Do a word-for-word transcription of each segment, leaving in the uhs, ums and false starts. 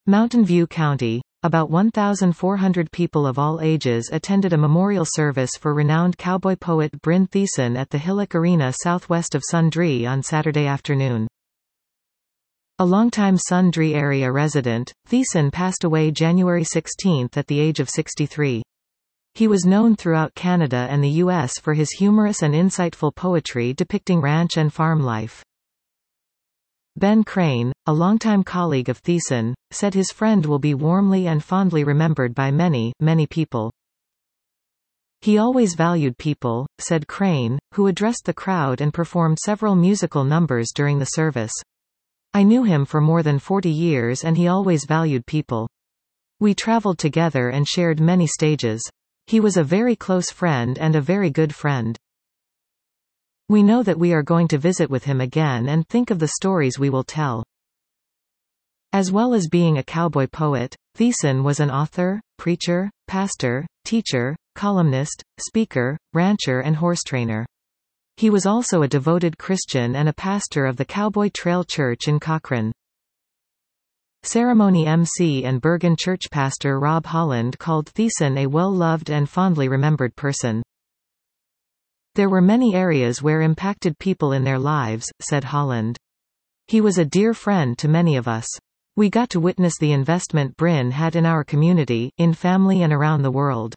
Mountain View County. About one thousand four hundred people of all ages attended a memorial service for renowned cowboy poet Bryn Thiessen at the Hillock Arena southwest of Sundre on Saturday afternoon. A longtime Sundre area resident, Thiessen passed away January sixteenth at the age of sixty-three. He was known throughout Canada and the U S for his humorous and insightful poetry depicting ranch and farm life. Ben Crane, a longtime colleague of Thiessen, said his friend will be warmly and fondly remembered by many, many people. He always valued people, said Crane, who addressed the crowd and performed several musical numbers during the service. I knew him for more than forty years and he always valued people. We traveled together and shared many stages. He was a very close friend and a very good friend. We know that we are going to visit with him again and think of the stories we will tell. As well as being a cowboy poet, Thiessen was an author, preacher, pastor, teacher, columnist, speaker, rancher and horse trainer. He was also a devoted Christian and a pastor of the Cowboy Trail Church in Cochrane. Ceremony M C and Bergen church pastor Rob Holland called Thiessen a well-loved and fondly remembered person. There were many areas where impacted people in their lives, said Holland. He was a dear friend to many of us. We got to witness the investment Bryn had in our community, in family and around the world.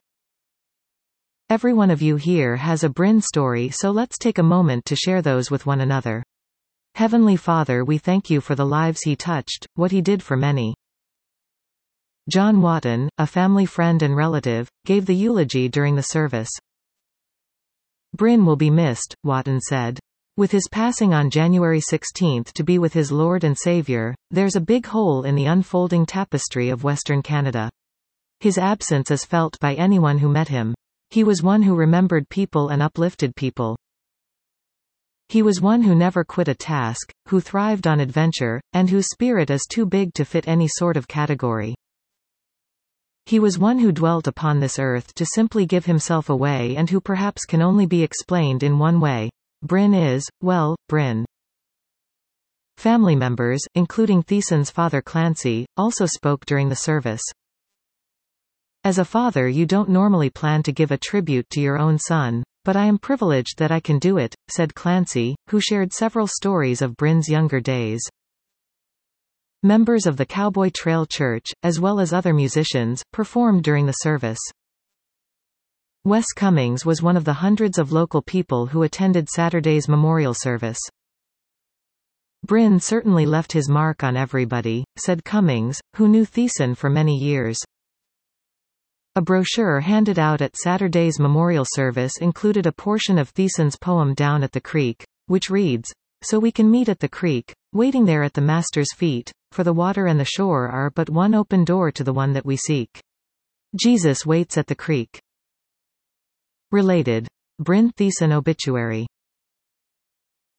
Every one of you here has a Bryn story, so let's take a moment to share those with one another. Heavenly Father, we thank you for the lives he touched, what he did for many. John Watton, a family friend and relative, gave the eulogy during the service. Bryn will be missed, Watton said. With his passing on January sixteenth to be with his Lord and Savior, there's a big hole in the unfolding tapestry of Western Canada. His absence is felt by anyone who met him. He was one who remembered people and uplifted people. He was one who never quit a task, who thrived on adventure, and whose spirit is too big to fit any sort of category. He was one who dwelt upon this earth to simply give himself away and who perhaps can only be explained in one way. Bryn is, well, Bryn. Family members, including Thiessen's father Clancy, also spoke during the service. As a father, you don't normally plan to give a tribute to your own son, but I am privileged that I can do it, said Clancy, who shared several stories of Bryn's younger days. Members of the Cowboy Trail Church, as well as other musicians, performed during the service. Wes Cummings was one of the hundreds of local people who attended Saturday's memorial service. Bryn certainly left his mark on everybody, said Cummings, who knew Thiessen for many years. A brochure handed out at Saturday's memorial service included a portion of Thiessen's poem Down at the Creek, which reads, "So we can meet at the creek, waiting there at the Master's feet, for the water and the shore are but one open door to the one that we seek. Jesus waits at the creek." Related. Bryn Thiessen obituary.